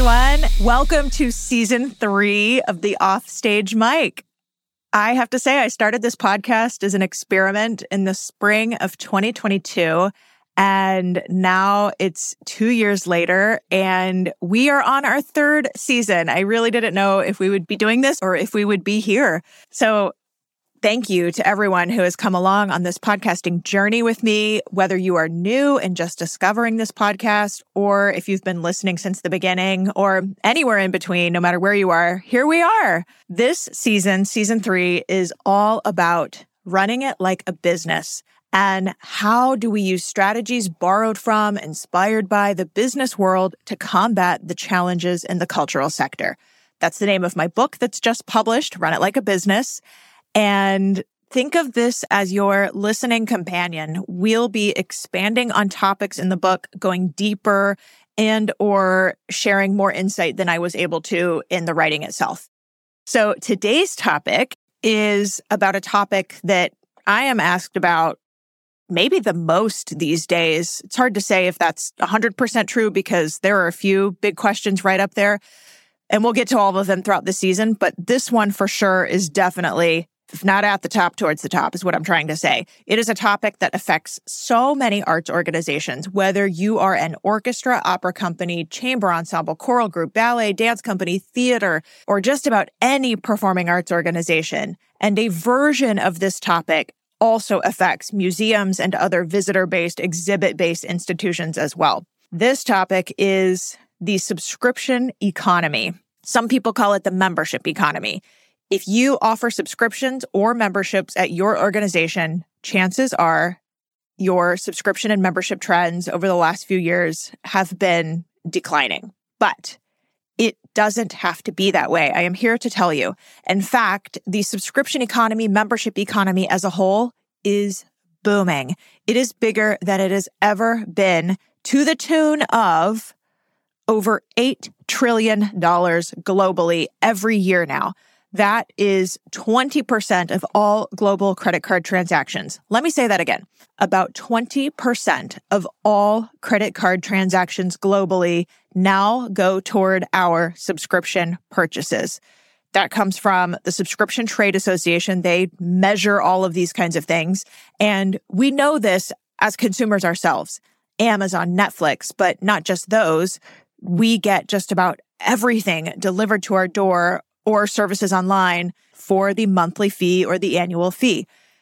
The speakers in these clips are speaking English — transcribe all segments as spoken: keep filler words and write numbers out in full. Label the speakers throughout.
Speaker 1: everyone. Welcome to season three of the Offstage Mic. I have to say, I started this podcast as an experiment in the spring of twenty twenty-two, and now it's two years later, and we are on our third season. I really didn't know if we would be doing this or if we would be here. So thank you to everyone who has come along on this podcasting journey with me, whether you are new and just discovering this podcast, or if you've been listening since the beginning, or anywhere in between, no matter where you are, here we are. This season, season three, is all about running it like a business. And how do we use strategies borrowed from, inspired by the business world to combat the challenges in the cultural sector? That's the name of my book that's just published, Run It Like a Business. And think of this as your listening companion. We'll be expanding on topics in the book, going deeper and or sharing more insight than I was able to in the writing itself. So today's topic is about a topic that I am asked about maybe the most these days. It's hard to say if that's one hundred percent true because there are a few big questions right up there. And we'll get to all of them throughout the season. But this one for sure is definitely, if not at the top, towards the top is what I'm trying to say. It is a topic that affects so many arts organizations, whether you are an orchestra, opera company, chamber ensemble, choral group, ballet, dance company, theater, or just about any performing arts organization. And a version of this topic also affects museums and other visitor-based, exhibit-based institutions as well. This topic is the subscription economy. Some people call it the membership economy. If you offer subscriptions or memberships at your organization, chances are your subscription and membership trends over the last few years have been declining. But it doesn't have to be that way. I am here to tell you. In fact, the subscription economy, membership economy as a whole is booming. It is bigger than it has ever been, to the tune of over eight trillion dollars globally every year now. That is twenty percent of all global credit card transactions. Let me say that again. About twenty percent of all credit card transactions globally now go toward our subscription purchases. That comes from the Subscription Trade Association. They measure all of these kinds of things. And we know this as consumers ourselves. Amazon, Netflix, but not just those. We get just about everything delivered to our door or services online for the monthly fee or the annual fee.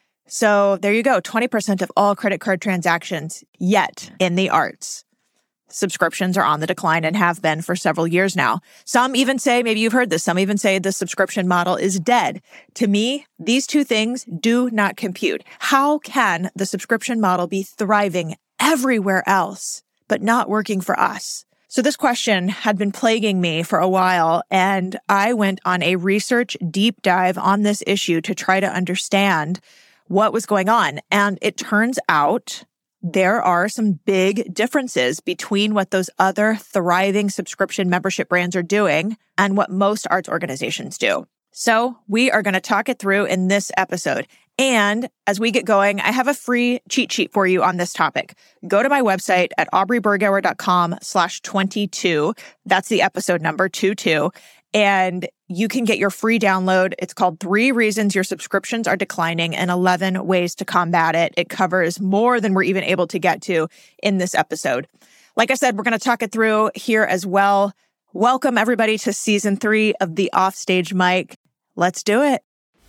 Speaker 1: So there you go, twenty percent of all credit card transactions, yet in the arts. Subscriptions are on the decline and have been for several years now. Some even say, maybe you've heard this, some even say the subscription model is dead. To me, these two things do not compute. How can the subscription model be thriving everywhere else, but not working for us? So this question had been plaguing me for a while, and I went on a research deep dive on this issue to try to understand what was going on. And it turns out there are some big differences between what those other thriving subscription membership brands are doing and what most arts organizations do. So we are going to talk it through in this episode. And as we get going, I have a free cheat sheet for you on this topic. Go to my website at aubreybergauer.com slash 22. That's the episode number, two two. And you can get your free download. It's called Three Reasons Your Subscriptions Are Declining and eleven Ways to Combat It. It covers more than we're even able to get to in this episode. Like I said, we're going to talk it through here as well. Welcome, everybody, to season three of the Offstage Mic. Let's do it.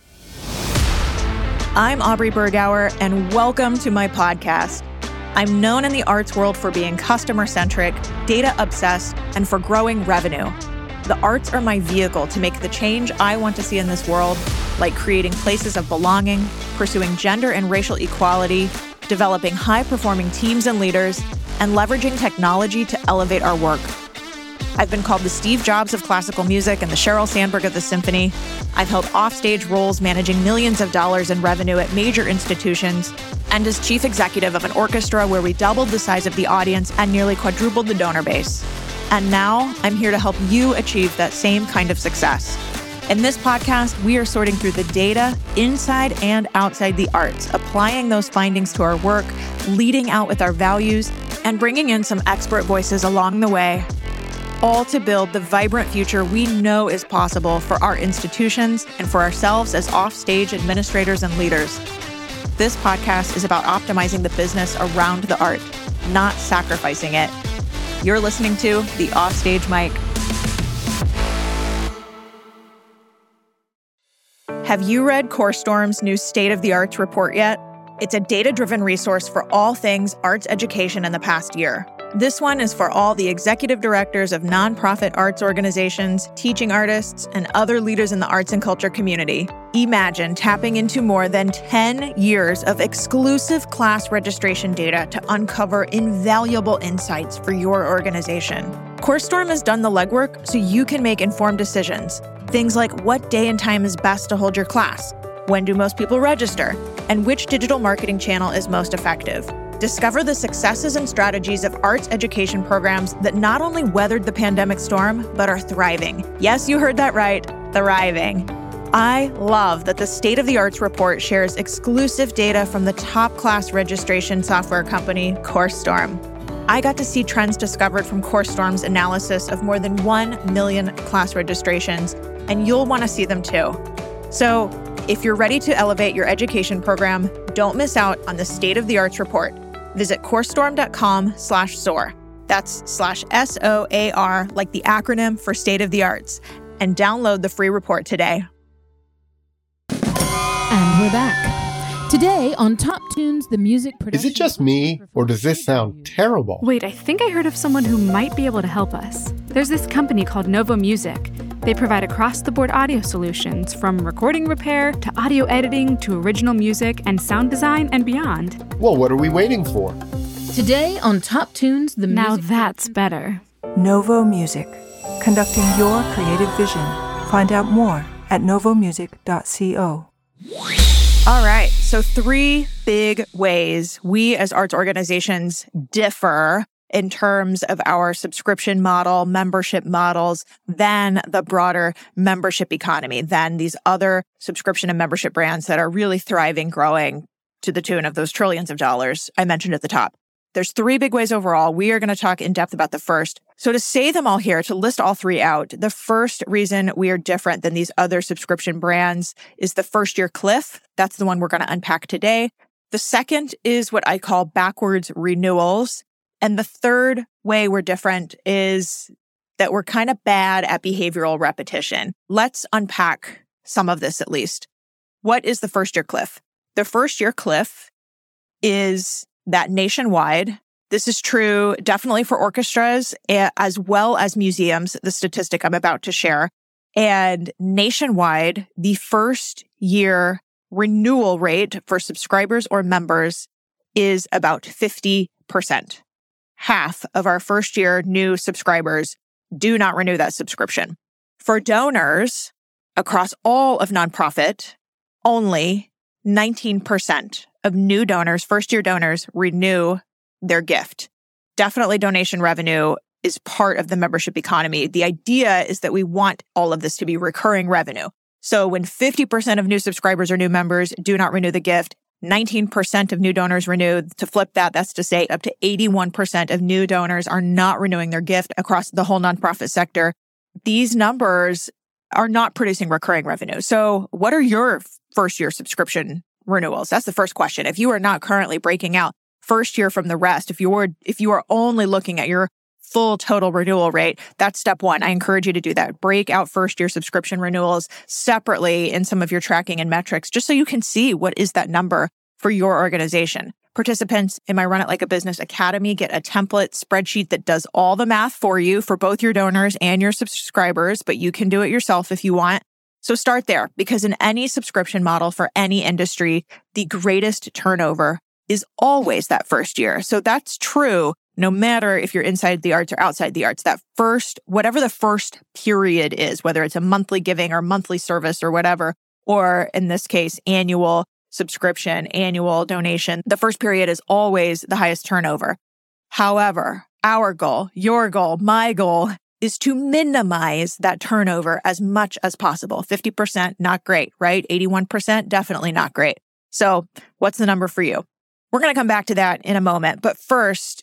Speaker 1: I'm Aubrey Bergauer, and welcome to my podcast. I'm known in the arts world for being customer-centric, data-obsessed, and for growing revenue. The arts are my vehicle to make the change I want to see in this world, like creating places of belonging, pursuing gender and racial equality, developing high-performing teams and leaders, and leveraging technology to elevate our work. I've been called the Steve Jobs of classical music and the Sheryl Sandberg of the symphony. I've held offstage roles managing millions of dollars in revenue at major institutions, and as chief executive of an orchestra where we doubled the size of the audience and nearly quadrupled the donor base. And now I'm here to help you achieve that same kind of success. In this podcast, we are sorting through the data inside and outside the arts, applying those findings to our work, leading out with our values, and bringing in some expert voices along the way. all to build the vibrant future we know is possible for our institutions and for ourselves as offstage administrators and leaders. This podcast is about optimizing the business around the art, not sacrificing it. You're listening to The Offstage Mic. Have you read CoreStorm's new State of the Arts report yet? It's a data-driven resource for all things arts education in the past year. This one is for all the executive directors of nonprofit arts organizations, teaching artists, and other leaders in the arts and culture community. Imagine tapping into more than ten years of exclusive class registration data to uncover invaluable insights for your organization. CoreStorm has done the legwork so you can make informed decisions. Things like what day and time is best to hold your class, when do most people register, and which digital marketing channel is most effective. Discover the successes and strategies of arts education programs that not only weathered the pandemic storm, but are thriving. Yes, you heard that right, thriving. I love that the State of the Arts report shares exclusive data from the top class registration software company, CoreStorm. I got to see trends discovered from CoreStorm's analysis of more than one million class registrations, and you'll want to see them too. So, if you're ready to elevate your education program, don't miss out on the State of the Arts report. Visit corestorm.com slash SOAR. That's slash S O A R, like the acronym for State of the Arts, and download the free report today.
Speaker 2: And we're back. Today on Top Tunes, the music production...
Speaker 3: Is it just me, or does this sound terrible?
Speaker 4: Wait, I think I heard of someone who might be able to help us. There's this company called Novo Music. They provide across-the-board audio solutions, from recording repair to audio editing to original music and sound design and beyond.
Speaker 3: Well, what are we waiting for?
Speaker 2: Today on Top Tunes, the
Speaker 4: now
Speaker 2: music...
Speaker 4: Now that's better.
Speaker 5: Novo Music, conducting your creative vision. Find out more at novo music dot co.
Speaker 1: All right, so three big ways we as arts organizations differ in terms of our subscription model, membership models, than the broader membership economy, than these other subscription and membership brands that are really thriving, growing to the tune of those trillions of dollars I mentioned at the top. There's three big ways overall. We are going to talk in depth about the first. So to say them all here, to list all three out, the first reason we are different than these other subscription brands is the first year cliff. That's the one we're going to unpack today. The second is what I call backwards renewals. And the third way we're different is that we're kind of bad at behavioral repetition. Let's unpack some of this at least. What is the first year cliff? The first year cliff is that nationwide, this is true definitely for orchestras as well as museums, the statistic I'm about to share. And nationwide, the first year renewal rate for subscribers or members is about fifty percent. Half of our first year new subscribers do not renew that subscription. For donors across all of nonprofit, only nineteen percent of new donors, first year donors, renew their gift. Definitely donation revenue is part of the membership economy. The idea is that we want all of this to be recurring revenue. So when fifty percent of new subscribers or new members do not renew the gift, nineteen percent of new donors renew. To flip that, that's to say up to eighty-one percent of new donors are not renewing their gift across the whole nonprofit sector. These numbers are not producing recurring revenue. So what are your first year subscription renewals? That's the first question. If you are not currently breaking out first year from the rest, if you're if you are only looking at your full total renewal rate, that's step one. I encourage you to do that. Break out first year subscription renewals separately in some of your tracking and metrics, just so you can see what is that number for your organization. Participants in my Run It Like a Business Academy get a template spreadsheet that does all the math for you for both your donors and your subscribers, but you can do it yourself if you want. So start there, because in any subscription model for any industry, the greatest turnover is always that first year. So that's true no matter if you're inside the arts or outside the arts. That first, whatever the first period is, whether it's a monthly giving or monthly service or whatever, or in this case, annual subscription, annual donation, the first period is always the highest turnover. However, our goal, your goal, my goal is to minimize that turnover as much as possible. fifty percent, not great, right? eighty-one percent, definitely not great. So what's the number for you? We're going to come back to that in a moment. But first,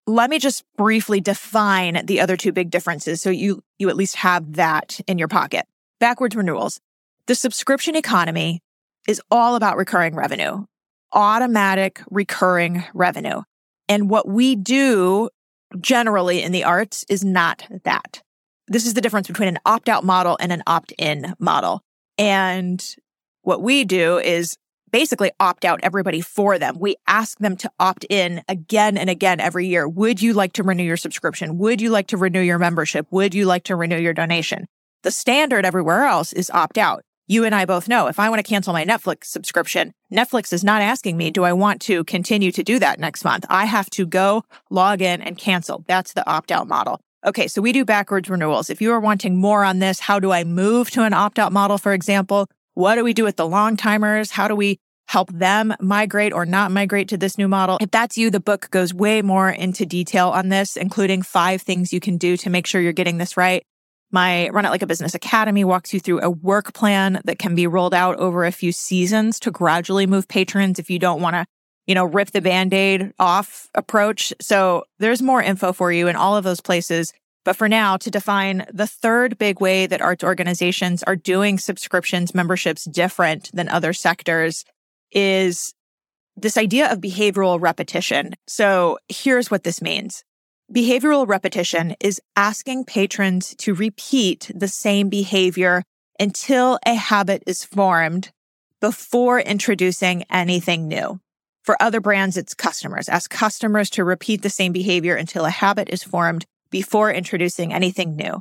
Speaker 1: let me just briefly define the other two big differences so you, you at least have that in your pocket. Backwards renewals. The subscription economy is all about recurring revenue, automatic recurring revenue. And what we do generally in the arts is not that. This is the difference between an opt-out model and an opt-in model. And what we do is basically opt out everybody for them. We ask them to opt in again and again every year. Would you like to renew your subscription? Would you like to renew your membership? Would you like to renew your donation? The standard everywhere else is opt out. You and I both know if I want to cancel my Netflix subscription, Netflix is not asking me, do I want to continue to do that next month? I have to go log in and cancel. That's the opt-out model. Okay, so we do backwards renewals. If you are wanting more on this, how do I move to an opt-out model, for example? What do we do with the long timers? How do we help them migrate or not migrate to this new model? If that's you, the book goes way more into detail on this, including five things you can do to make sure you're getting this right. My Run It Like a Business Academy walks you through a work plan that can be rolled out over a few seasons to gradually move patrons if you don't want to, you know, rip the Band-Aid off approach. So there's more info for you in all of those places. But for now, to define the third big way that arts organizations are doing subscriptions, memberships different than other sectors is this idea of behavioral repetition. So here's what this means. Behavioral repetition is asking patrons to repeat the same behavior until a habit is formed before introducing anything new. For other brands, it's customers. Ask customers to repeat the same behavior until a habit is formed before introducing anything new.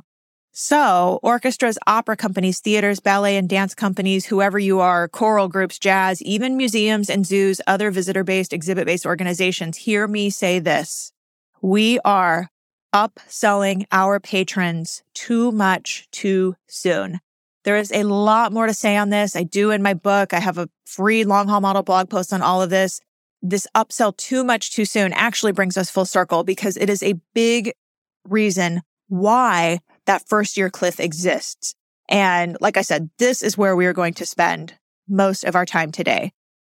Speaker 1: So orchestras, opera companies, theaters, ballet and dance companies, whoever you are, choral groups, jazz, even museums and zoos, other visitor-based, exhibit-based organizations, hear me say this. We are upselling our patrons too much too soon. There is a lot more to say on this. I do in my book. I have a free long haul model blog post on all of this. This upsell too much too soon actually brings us full circle because it is a big reason why that first year cliff exists. And like I said, this is where we are going to spend most of our time today.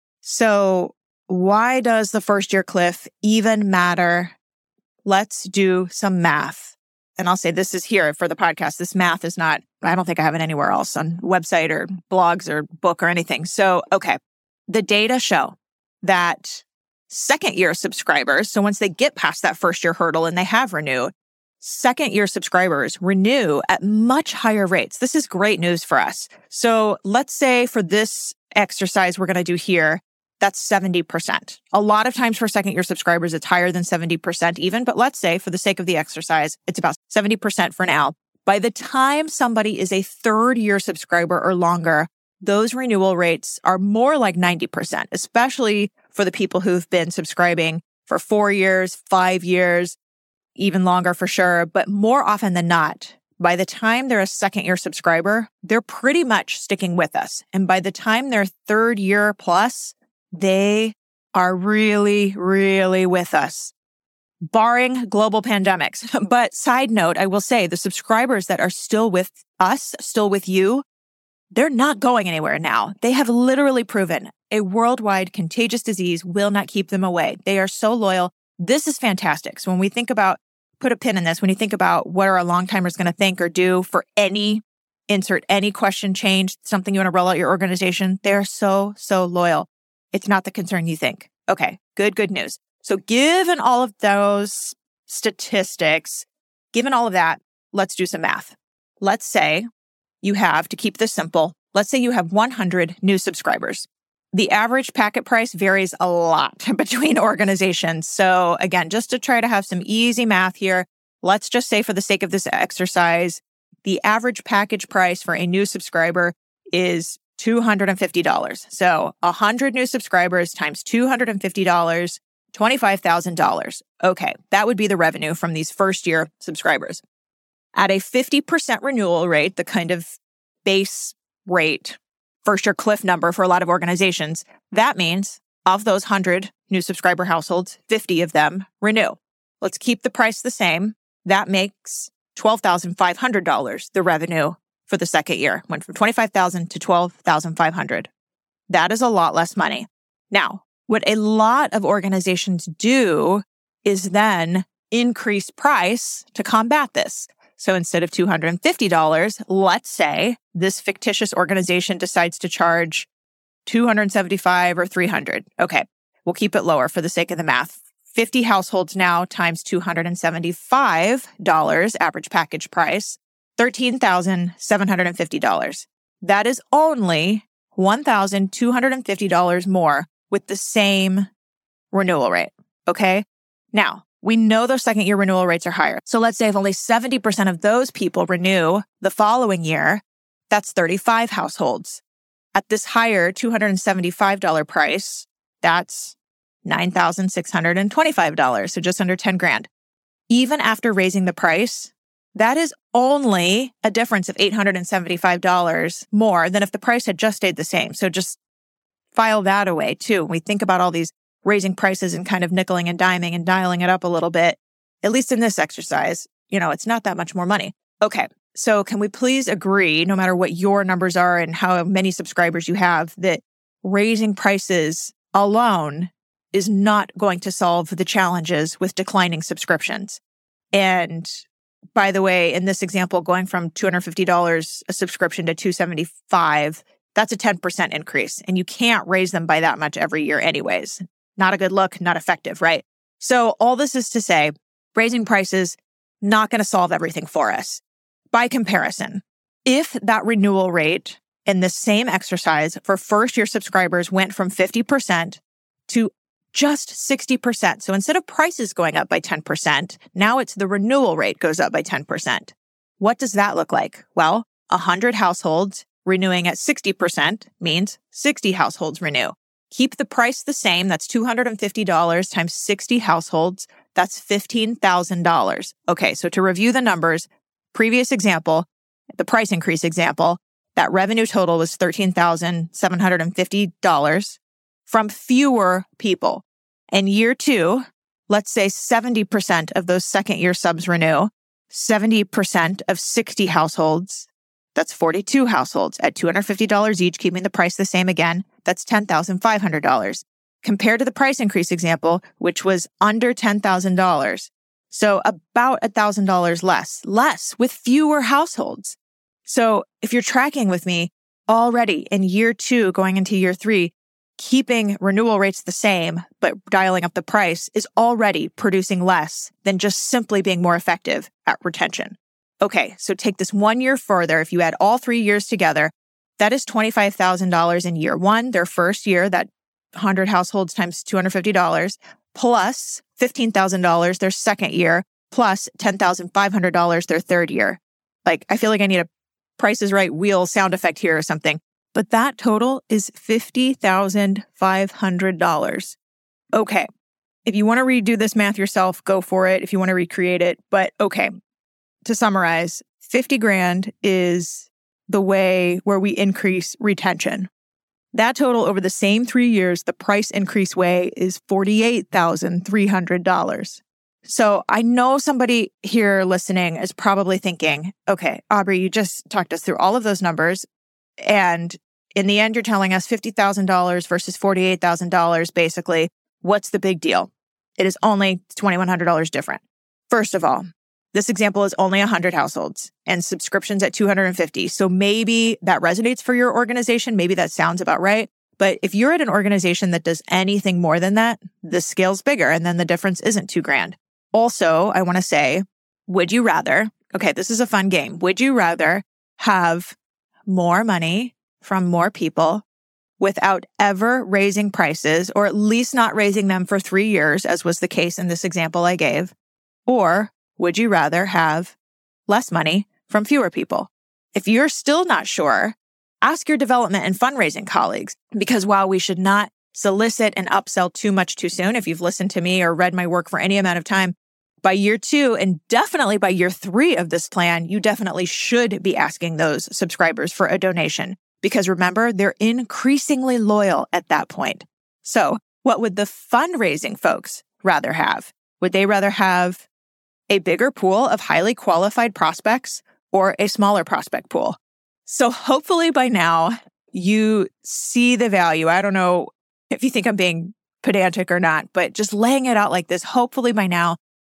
Speaker 1: So why does the first year cliff even matter? Let's do some math. And I'll say this is here for the podcast. This math is not, I don't think I have it anywhere else on website or blogs or book or anything. So, okay. The data show that second year subscribers, so once they get past that first year hurdle and they have renewed, second year subscribers renew at much higher rates. This is great news for us. So let's say for this exercise we're going to do here, that's seventy percent. A lot of times for second year subscribers, it's higher than seventy percent even, but let's say for the sake of the exercise, it's about seventy percent for now. By the time somebody is a third year subscriber or longer, those renewal rates are more like ninety percent, especially for the people who've been subscribing for four years, five years, even longer for sure. But more often than not, by the time they're a second year subscriber, they're pretty much sticking with us. And by the time they're third year plus, they are really, really with us, barring global pandemics. But side note, I will say the subscribers that are still with us, still with you, they're not going anywhere now. They have literally proven a worldwide contagious disease will not keep them away. They are so loyal. This is fantastic. So when we think about, put a pin in this, when you think about what are our long timers going to think or do for any, insert any question, change, something you want to roll out your organization, they're so, so loyal. It's not the concern you think. Okay, good, good news. So given all of those statistics, given all of that, let's do some math. Let's say you have, to keep this simple, let's say you have one hundred new subscribers. The average packet price varies a lot between organizations. So again, just to try to have some easy math here, let's just say for the sake of this exercise, the average package price for a new subscriber is two hundred fifty dollars. So one hundred new subscribers times two hundred fifty dollars, twenty-five thousand dollars. Okay, that would be the revenue from these first year subscribers. At a fifty percent renewal rate, the kind of base rate, first year cliff number for a lot of organizations, that means of those one hundred new subscriber households, fifty of them renew. Let's keep the price the same. That makes twelve thousand five hundred dollars the revenue for the second year. Went from twenty-five thousand dollars to twelve thousand five hundred dollars. That is a lot less money. Now, what a lot of organizations do is then increase price to combat this. So instead of two hundred fifty dollars, let's say this fictitious organization decides to charge two hundred seventy-five dollars or three hundred dollars. Okay, we'll keep it lower for the sake of the math. fifty households now times two hundred seventy-five dollars average package price, thirteen thousand seven hundred fifty dollars. That is only one thousand two hundred fifty dollars more with the same renewal rate. Okay? Now, we know those second year renewal rates are higher. So let's say if only seventy percent of those people renew the following year, that's thirty-five households. At this higher two hundred seventy-five dollars price, that's nine thousand six hundred twenty-five dollars, so just under ten grand. Even after raising the price, that is only a difference of eight hundred seventy-five dollars more than if the price had just stayed the same. So just file that away too. We think about all these raising prices and kind of nickeling and diming and dialing it up a little bit. At least in this exercise, you know, it's not that much more money. Okay. So can we please agree, no matter what your numbers are and how many subscribers you have, that raising prices alone is not going to solve the challenges with declining subscriptions? And by the way, in this example, going from two hundred fifty dollars a subscription to two hundred seventy-five dollars, that's a ten percent increase. And you can't raise them by that much every year anyways. Not a good look, not effective, right? So all this is to say, raising prices, not going to solve everything for us. By comparison, if that renewal rate in the same exercise for first-year subscribers went from fifty percent to just sixty percent, so instead of prices going up by ten percent, now it's the renewal rate goes up by ten percent. What does that look like? Well, one hundred households renewing at sixty percent means sixty households renew. Keep the price the same, that's two hundred fifty dollars times sixty households, that's fifteen thousand dollars. Okay, so to review the numbers, previous example, the price increase example, that revenue total was thirteen thousand seven hundred fifty dollars from fewer people. In year two, let's say seventy percent of those second year subs renew, seventy percent of sixty households, that's forty-two households at two hundred fifty dollars each, keeping the price the same again, that's ten thousand five hundred dollars. Compared to the price increase example, which was under ten thousand dollars. So about one thousand dollars less, less with fewer households. So if you're tracking with me already in year two, going into year three, keeping renewal rates the same, but dialing up the price is already producing less than just simply being more effective at retention. Okay, so take this one year further. If you add all three years together, that is twenty-five thousand dollars in year one, their first year, that one hundred households times two hundred fifty dollars, plus fifteen thousand dollars their second year, plus ten thousand five hundred dollars their third year. Like, I feel like I need a Price is Right wheel sound effect here or something. But that total is fifty thousand five hundred dollars. Okay, if you want to redo this math yourself, go for it. If you want to recreate it. But okay, to summarize, fifty grand is the way where we increase retention. That total over the same three years, the price increase way is forty-eight thousand three hundred dollars. So I know somebody here listening is probably thinking, okay, Aubrey, you just talked us through all of those numbers. And in the end, you're telling us fifty thousand dollars versus forty-eight thousand dollars, basically. What's the big deal? It is only twenty-one hundred dollars different. First of all, this example is only one hundred households and subscriptions at two hundred fifty. So maybe that resonates for your organization. Maybe that sounds about right. But if you're at an organization that does anything more than that, the scale's bigger and then the difference isn't two grand. Also, I want to say, would you rather, okay, this is a fun game. Would you rather have more money from more people without ever raising prices, or at least not raising them for three years, as was the case in this example I gave? Or would you rather have less money from fewer people? If you're still not sure, ask your development and fundraising colleagues, because while we should not solicit and upsell too much too soon, if you've listened to me or read my work for any amount of time, by year two and definitely by year three of this plan, you definitely should be asking those subscribers for a donation, because remember, they're increasingly loyal at that point. So what would the fundraising folks rather have? Would they rather have a bigger pool of highly qualified prospects or a smaller prospect pool? So hopefully by now you see the value. I don't know if you think I'm being pedantic or not, but just laying it out like this, hopefully by now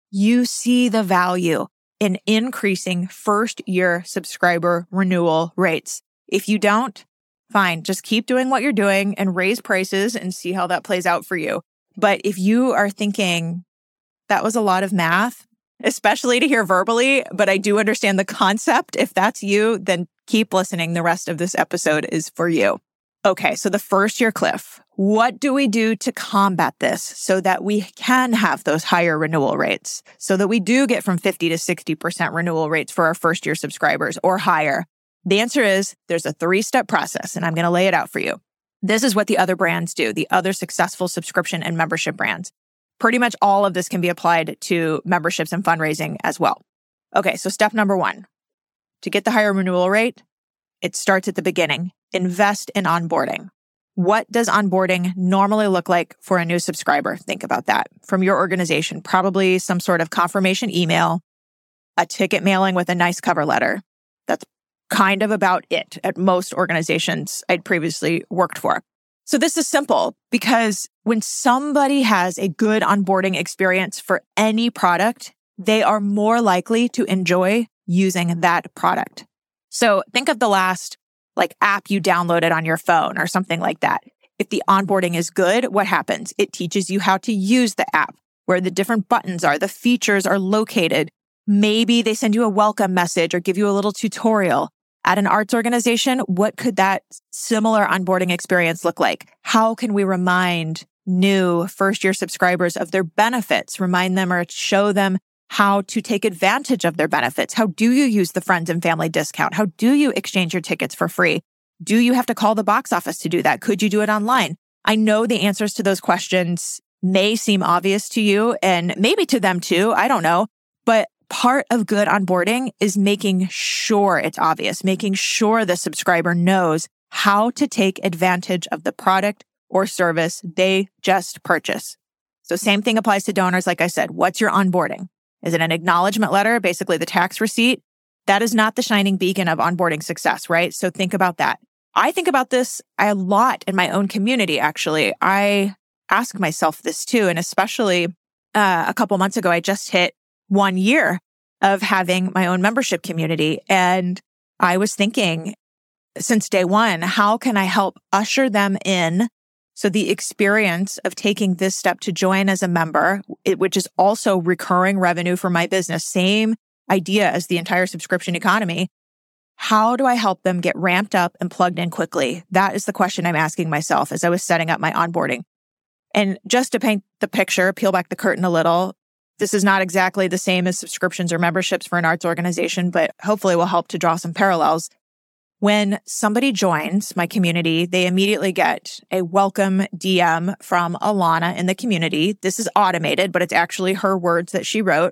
Speaker 1: you see the value in increasing first-year subscriber renewal rates. If you don't, fine, just keep doing what you're doing and raise prices and see how that plays out for you. But if you are thinking, that was a lot of math, especially to hear verbally, but I do understand the concept. If that's you, then keep listening. The rest of this episode is for you. Okay, so the first year cliff. What do we do to combat this so that we can have those higher renewal rates, so that we do get from fifty to sixty percent renewal rates for our first year subscribers or higher? The answer is there's a three-step process, and I'm going to lay it out for you. This is what the other brands do, the other successful subscription and membership brands. Pretty much all of this can be applied to memberships and fundraising as well. Okay, so step number one, to get the higher renewal rate, it starts at the beginning. Invest in onboarding. What does onboarding normally look like for a new subscriber? Think about that. From your organization, probably some sort of confirmation email, a ticket mailing with a nice cover letter. That's kind of about it at most organizations I'd previously worked for. So this is simple because when somebody has a good onboarding experience for any product, they are more likely to enjoy using that product. So think of the last like app you downloaded on your phone or something like that. If the onboarding is good, what happens? It teaches you how to use the app, where the different buttons are, the features are located. Maybe they send you a welcome message or give you a little tutorial. At an arts organization, what could that similar onboarding experience look like? How can we remind new first-year subscribers of their benefits, remind them or show them how to take advantage of their benefits? How do you use the friends and family discount? How do you exchange your tickets for free? Do you have to call the box office to do that? Could you do it online? I know the answers to those questions may seem obvious to you and maybe to them too. I don't know. But part of good onboarding is making sure it's obvious, making sure the subscriber knows how to take advantage of the product or service they just purchased. So same thing applies to donors. Like I said, what's your onboarding? Is it an acknowledgement letter, basically the tax receipt? That is not the shining beacon of onboarding success, right? So think about that. I think about this a lot in my own community, actually. I ask myself this too, and especially uh, a couple months ago, I just hit one year of having my own membership community. And I was thinking since day one, how can I help usher them in? So the experience of taking this step to join as a member, it, which is also recurring revenue for my business, same idea as the entire subscription economy. How do I help them get ramped up and plugged in quickly? That is the question I'm asking myself as I was setting up my onboarding. And just to paint the picture, peel back the curtain a little, this is not exactly the same as subscriptions or memberships for an arts organization, but hopefully will help to draw some parallels. When somebody joins my community, they immediately get a welcome D M from Alana in the community. This is automated, but it's actually her words that she wrote.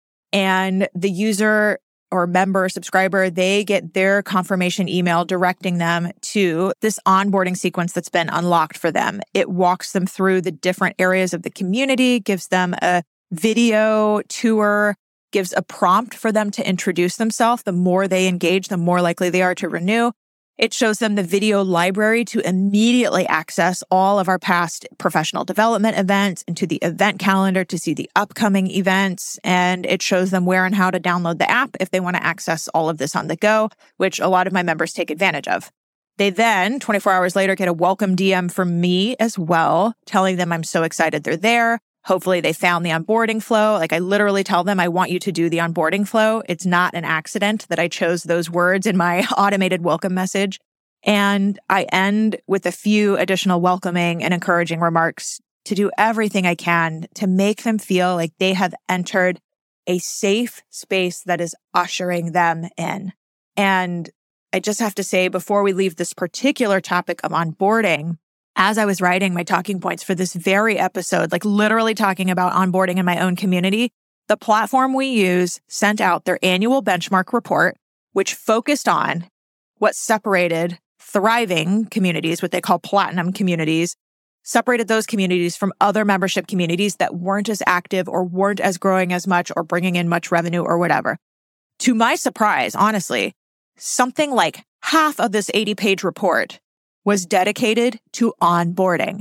Speaker 1: And the user or member, subscriber, they get their confirmation email directing them to this onboarding sequence that's been unlocked for them. It walks them through the different areas of the community, gives them a video tour, gives a prompt for them to introduce themselves. The more they engage, the more likely they are to renew. It shows them the video library to immediately access all of our past professional development events, into the event calendar to see the upcoming events. And it shows them where and how to download the app if they want to access all of this on the go, which a lot of my members take advantage of. They then, twenty-four hours later, get a welcome D M from me as well, telling them I'm so excited they're there. Hopefully they found the onboarding flow. Like I literally tell them, I want you to do the onboarding flow. It's not an accident that I chose those words in my automated welcome message. And I end with a few additional welcoming and encouraging remarks to do everything I can to make them feel like they have entered a safe space that is ushering them in. And I just have to say, before we leave this particular topic of onboarding, as I was writing my talking points for this very episode, like literally talking about onboarding in my own community, the platform we use sent out their annual benchmark report, which focused on what separated thriving communities, what they call platinum communities, separated those communities from other membership communities that weren't as active or weren't as growing as much or bringing in much revenue or whatever. To my surprise, honestly, something like half of this eighty-page report was dedicated to onboarding.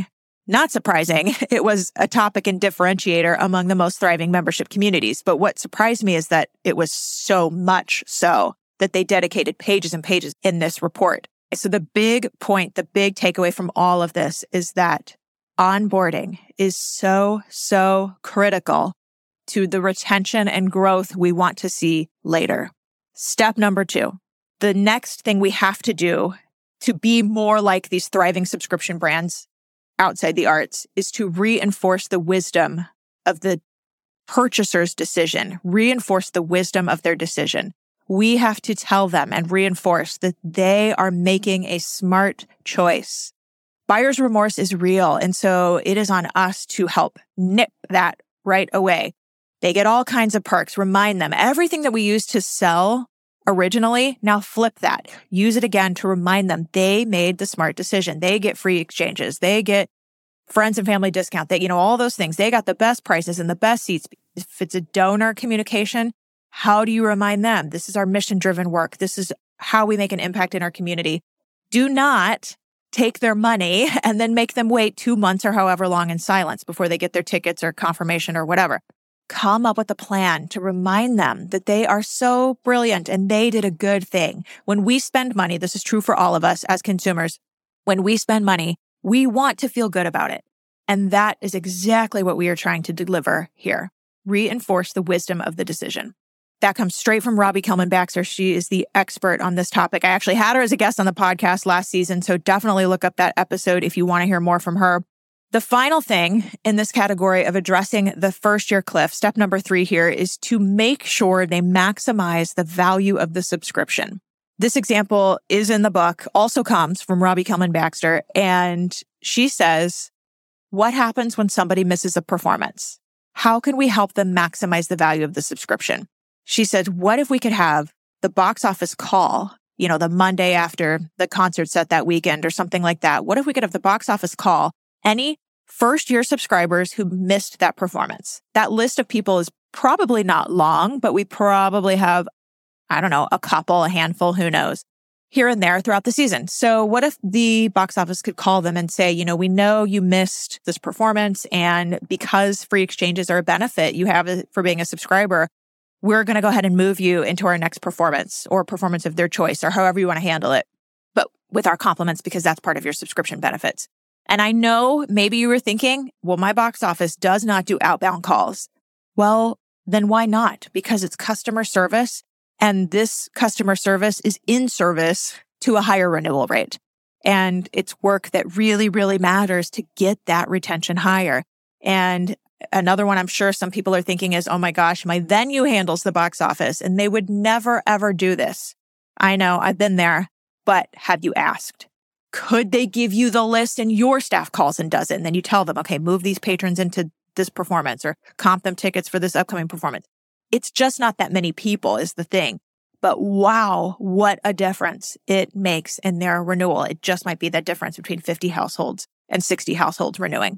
Speaker 1: Not surprising, it was a topic and differentiator among the most thriving membership communities. But what surprised me is that it was so much so that they dedicated pages and pages in this report. So the big point, the big takeaway from all of this is that onboarding is so, so critical to the retention and growth we want to see later. Step number two, the next thing we have to do to be more like these thriving subscription brands outside the arts is to reinforce the wisdom of the purchaser's decision, reinforce the wisdom of their decision. We have to tell them and reinforce that they are making a smart choice. Buyer's remorse is real, and so it is on us to help nip that right away. They get all kinds of perks. Remind them everything that we used to sell originally, now flip that. Use it again to remind them they made the smart decision. They get free exchanges. They get friends and family discount. They, you know, all those things. They got the best prices and the best seats. If it's a donor communication, how do you remind them? This is our mission-driven work. This is how we make an impact in our community. Do not take their money and then make them wait two months or however long in silence before they get their tickets or confirmation or whatever. Come up with a plan to remind them that they are so brilliant and they did a good thing. When we spend money, this is true for all of us as consumers, when we spend money, we want to feel good about it. And that is exactly what we are trying to deliver here. Reinforce the wisdom of the decision. That comes straight from Robbie Kellman-Baxter. She is the expert on this topic. I actually had her as a guest on the podcast last season, so definitely look up that episode if you want to hear more from her. The final thing in this category of addressing the first year cliff, step number three here, is to make sure they maximize the value of the subscription. This example is in the book, also comes from Robbie Kellman-Baxter, and she says, what happens when somebody misses a performance? How can we help them maximize the value of the subscription? She said, what if we could have the box office call, you know, the Monday after the concert set that weekend or something like that? What if we could have the box office call any first-year subscribers who missed that performance? That list of people is probably not long, but we probably have, I don't know, a couple, a handful, who knows, here and there throughout the season. So what if the box office could call them and say, you know, we know you missed this performance, and because free exchanges are a benefit you have for being a subscriber, we're going to go ahead and move you into our next performance or performance of their choice or however you want to handle it, but with our compliments because that's part of your subscription benefits. And I know maybe you were thinking, well, my box office does not do outbound calls. Well, then why not? Because it's customer service, and this customer service is in service to a higher renewal rate. And it's work that really, really matters to get that retention higher. And another one I'm sure some people are thinking is, oh my gosh, my venue handles the box office, and they would never, ever do this. I know, I've been there, but have you asked? Could they give you the list and your staff calls and does it? And then you tell them, okay, move these patrons into this performance or comp them tickets for this upcoming performance. It's just not that many people is the thing. But wow, what a difference it makes in their renewal. It just might be that difference between fifty households and sixty households renewing.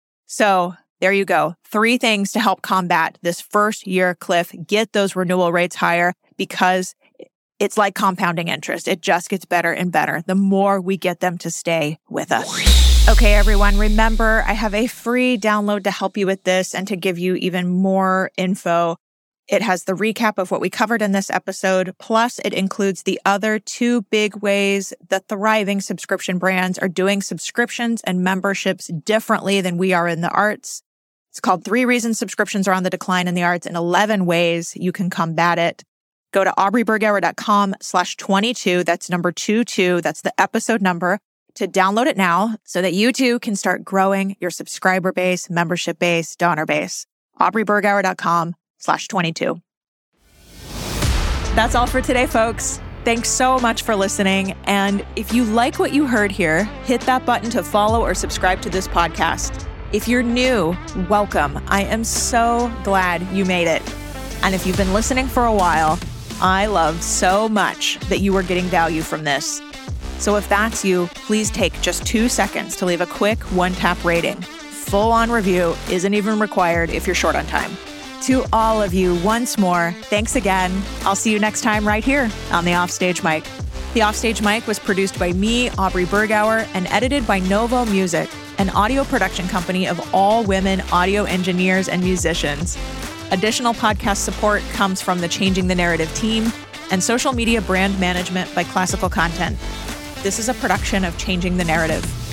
Speaker 1: So there you go. Three things to help combat this first year cliff. Get those renewal rates higher because it's like compounding interest. It just gets better and better the more we get them to stay with us. Okay, everyone, remember, I have a free download to help you with this and to give you even more info. It has the recap of what we covered in this episode, plus it includes the other two big ways the thriving subscription brands are doing subscriptions and memberships differently than we are in the arts. It's called Three Reasons Subscriptions Are on the Decline in the Arts and eleven Ways You Can Combat It. Go to aubreybergauer.com slash 22. That's number two, two. That's the episode number to download it now so that you too can start growing your subscriber base, membership base, donor base. aubreybergauer.com slash 22. That's all for today, folks. Thanks so much for listening. And if you like what you heard here, hit that button to follow or subscribe to this podcast. If you're new, welcome. I am so glad you made it. And if you've been listening for a while, I love so much that you are getting value from this. So if that's you, please take just two seconds to leave a quick one-tap rating. Full-on review isn't even required if you're short on time. To all of you, once more, thanks again. I'll see you next time right here on The Offstage Mic. The Offstage Mic was produced by me, Aubrey Bergauer, and edited by Novo Music. an audio production company of all women audio engineers and musicians. Additional podcast support comes from the Changing the Narrative team and social media brand management by Classical Content. This is a production of Changing the Narrative.